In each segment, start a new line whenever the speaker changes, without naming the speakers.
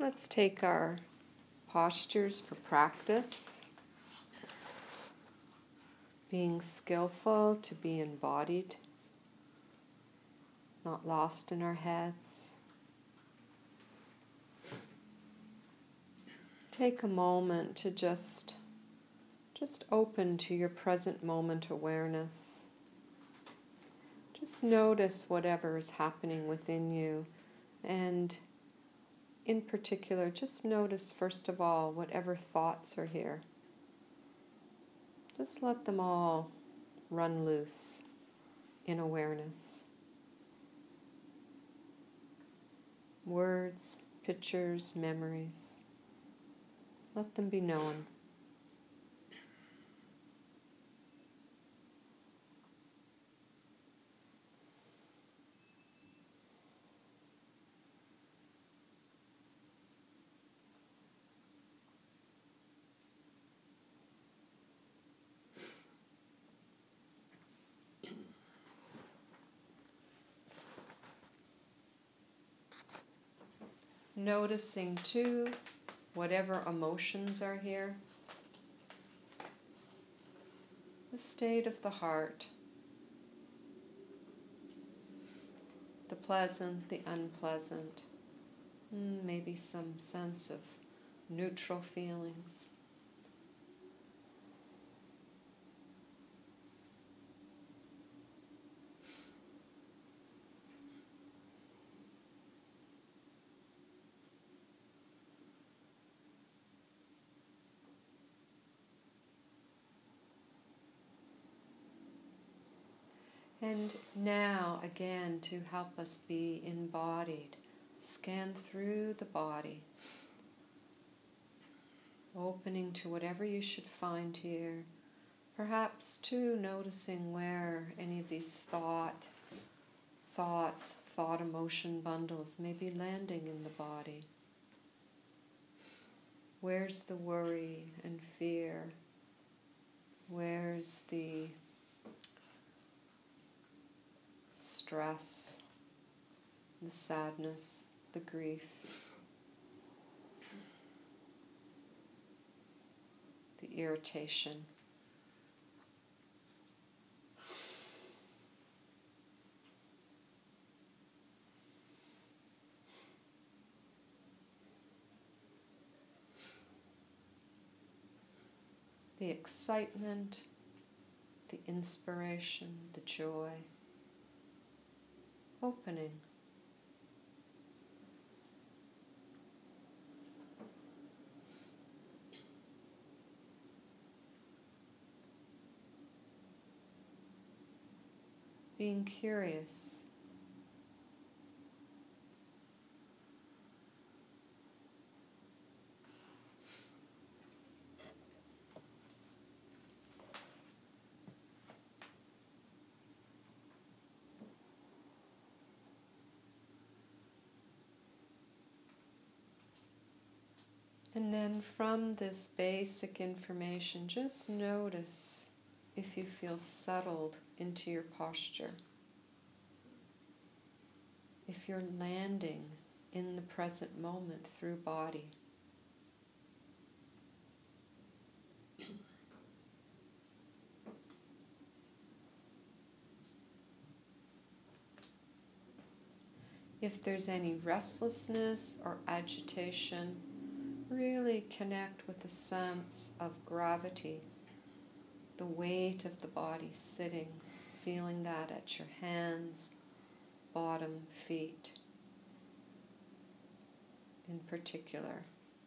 Let's take our postures for practice. Being skillful to be embodied, not lost in our heads. Take a moment to just open to your present moment awareness. Just notice whatever is happening within you, and in particular, just notice first of all whatever thoughts are here. Just let them all run loose in awareness. Words, pictures, memories. Let them be known. Noticing too, whatever emotions are here, the state of the heart, the pleasant, the unpleasant, maybe some sense of neutral feelings. And now, again, to help us be embodied, scan through the body, opening to whatever you should find here. Perhaps, too, noticing where any of these thought emotion bundles may be landing in the body. Where's the worry and fear? Where's the stress, the sadness, the grief, the irritation? The excitement, the inspiration, the joy. Opening. Being curious. And then from this basic information, just notice if you feel settled into your posture. If you're landing in the present moment through body. If there's any restlessness or agitation, really connect with the sense of gravity, the weight of the body sitting, feeling that at your hands, bottom, feet in particular.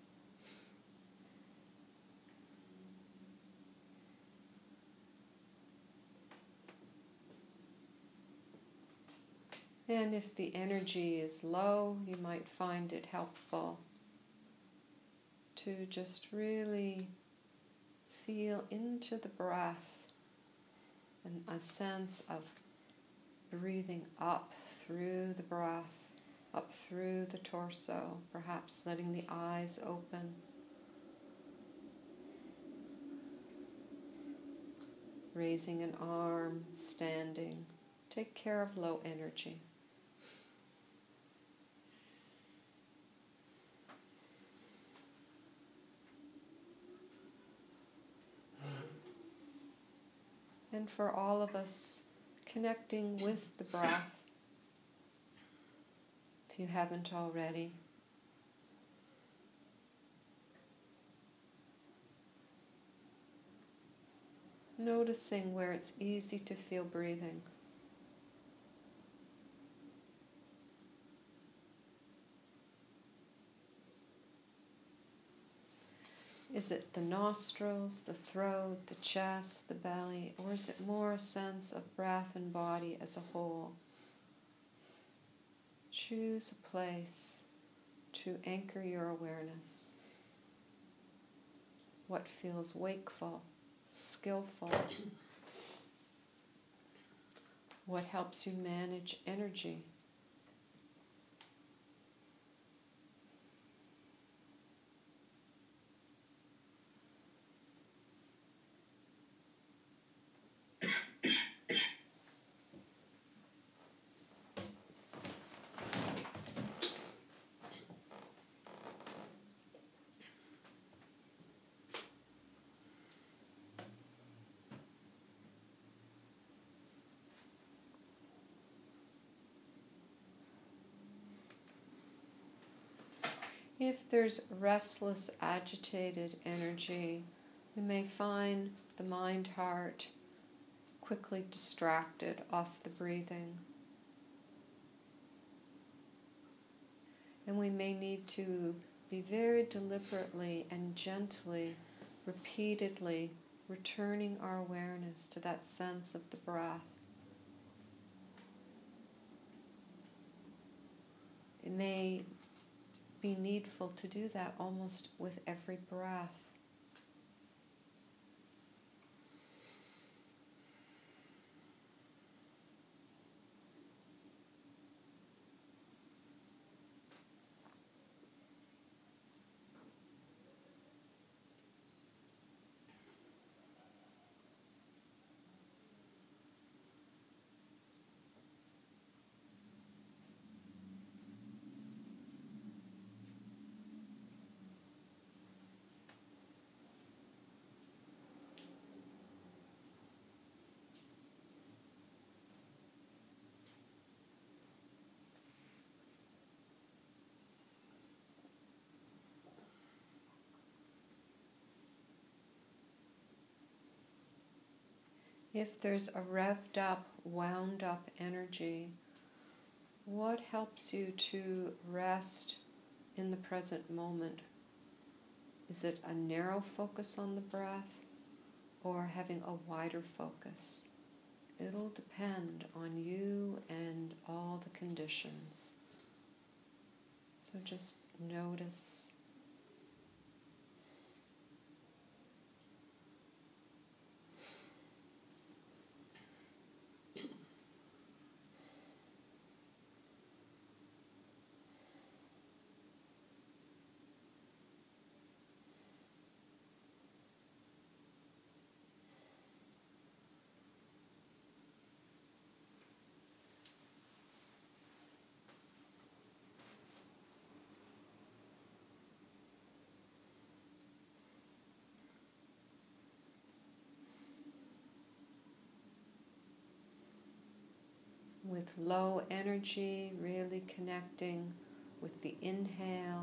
And if the energy is low, you might find it helpful to just really feel into the breath and a sense of breathing up through the breath, up through the torso, perhaps letting the eyes open. Raising an arm, standing. Take care of low energy. and for all of us, connecting with the breath, if you haven't already. Noticing where it's easy to feel breathing. Is it the nostrils, the throat, the chest, the belly, or is it more a sense of breath and body as a whole? Choose a place to anchor your awareness. What feels wakeful, skillful? What helps you manage energy? If there's restless, agitated energy, we may find the mind-heart quickly distracted off the breathing. And we may need to be very deliberately and gently, repeatedly returning our awareness to that sense of the breath. It may be needful to do that almost with every breath. If there's a revved up, wound up energy, what helps you to rest in the present moment? Is it a narrow focus on the breath or having a wider focus? It'll depend on you and all the conditions. So just notice. With low energy, really connecting with the inhale,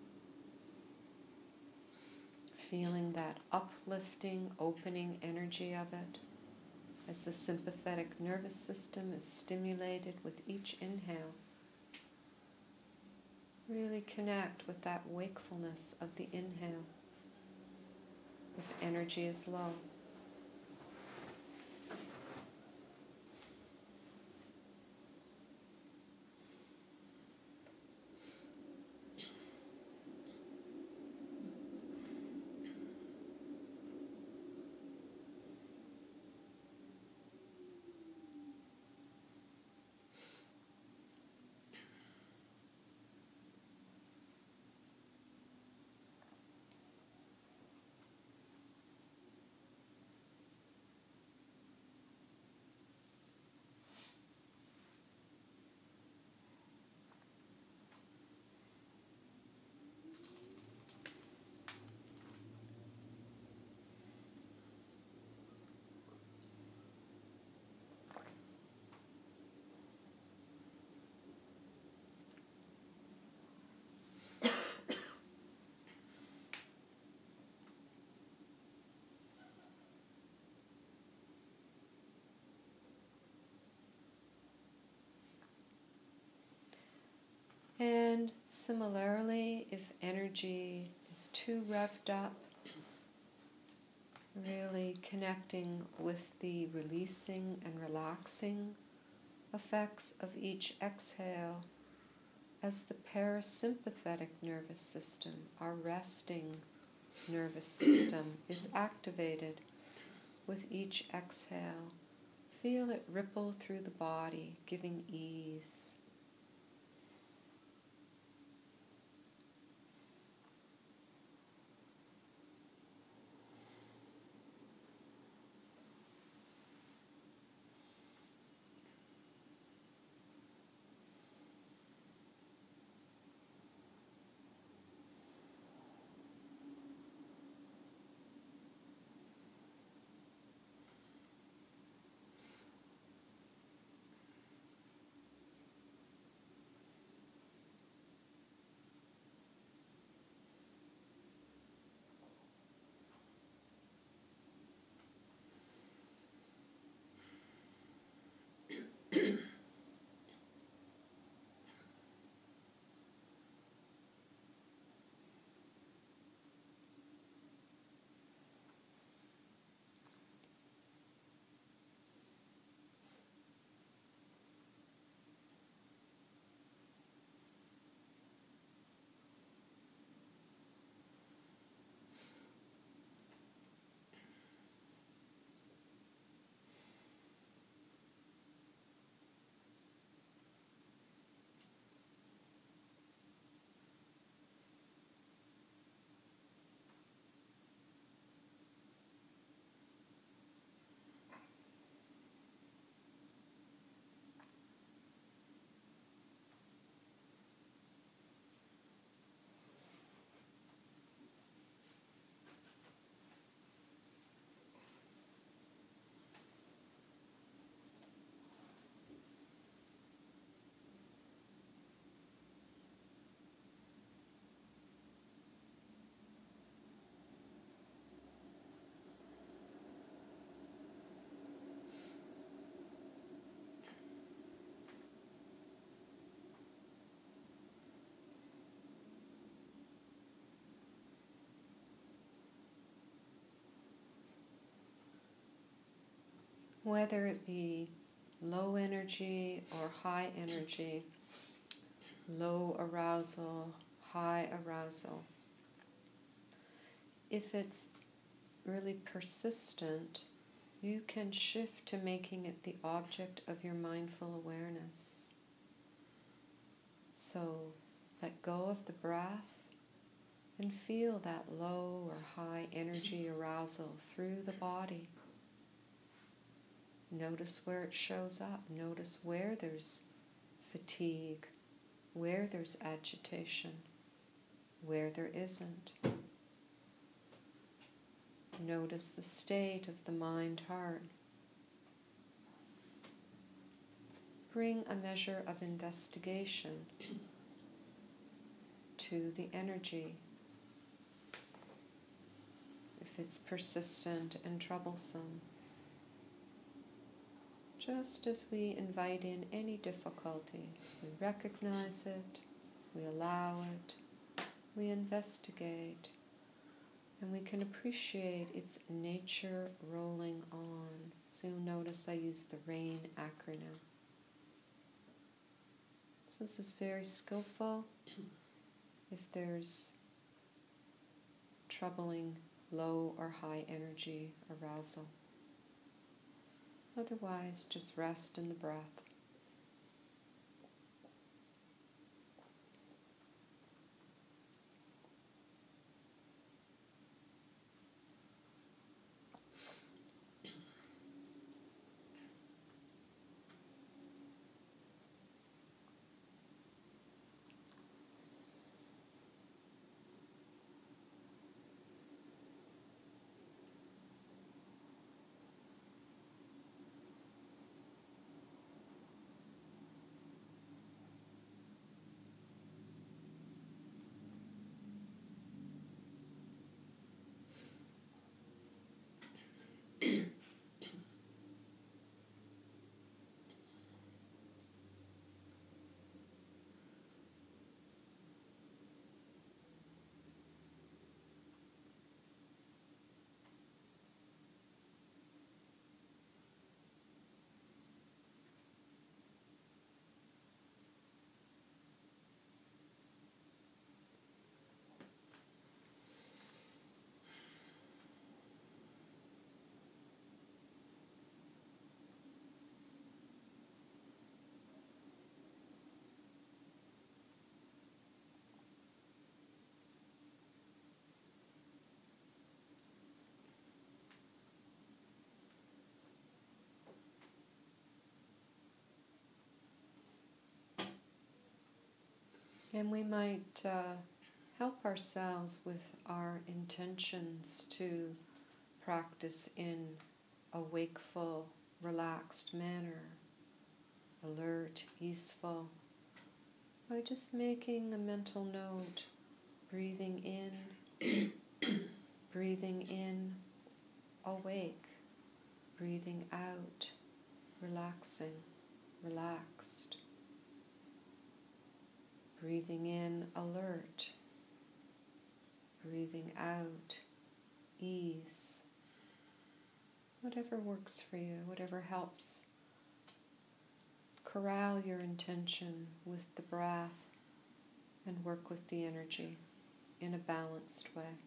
feeling that uplifting, opening energy of it as the sympathetic nervous system is stimulated with each inhale. Really connect with that wakefulness of the inhale if energy is low. And similarly, if energy is too revved up, really connecting with the releasing and relaxing effects of each exhale as the parasympathetic nervous system, our resting nervous system, is activated with each exhale. Feel it ripple through the body, giving ease. Whether it be low energy or high energy, low arousal, high arousal, if it's really persistent, you can shift to making it the object of your mindful awareness. So let go of the breath and feel that low or high energy arousal through the body. Notice where it shows up. Notice where there's fatigue, where there's agitation, where there isn't. Notice the state of the mind-heart. Bring a measure of investigation to the energy. If it's persistent and troublesome, just as we invite in any difficulty, we recognize it, we allow it, we investigate, and we can appreciate its nature rolling on. So you'll notice I use the RAIN acronym. So this is very skillful. If there's troubling low or high energy arousal. Otherwise, just rest in the breath. And we might help ourselves with our intentions to practice in a wakeful, relaxed manner, alert, easeful, by just making a mental note, breathing in, awake, breathing out, relaxing, relaxed, breathing in, alert, breathing out, ease. Whatever works for you, whatever helps. Corral your intention with the breath and work with the energy in a balanced way.